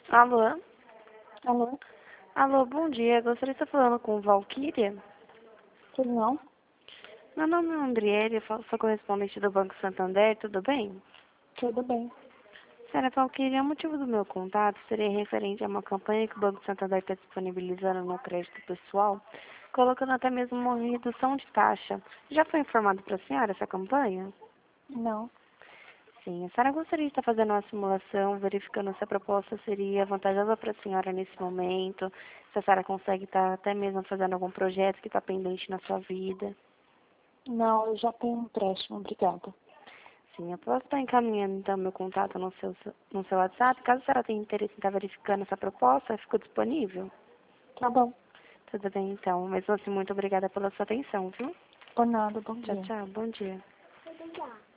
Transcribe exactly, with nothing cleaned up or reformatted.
Alô? Alô? Alô, bom dia. Gostaria de estar falando com Valquíria. Tudo não? Meu nome é Andriele, eu falo- sou correspondente do Banco Santander, tudo bem? Tudo bem. Senhora Valquíria, o motivo do meu contato seria referente a uma campanha que o Banco Santander está disponibilizando no crédito pessoal, colocando até mesmo uma redução de taxa. Já foi informado para a senhora essa campanha? Não. Sim, a senhora gostaria de estar fazendo uma simulação, verificando se a proposta seria vantajosa para a senhora nesse momento, se a senhora consegue estar até mesmo fazendo algum projeto que está pendente na sua vida. Não, eu já tenho um empréstimo, obrigada. Sim, eu posso estar encaminhando então meu contato no seu, no seu WhatsApp. Caso a senhora tenha interesse em estar verificando essa proposta, ficou disponível? Tá bom. Tudo bem então. Mesmo assim, muito obrigada pela sua atenção, viu? Por nada, bom Tchau, dia. tchau. Bom dia.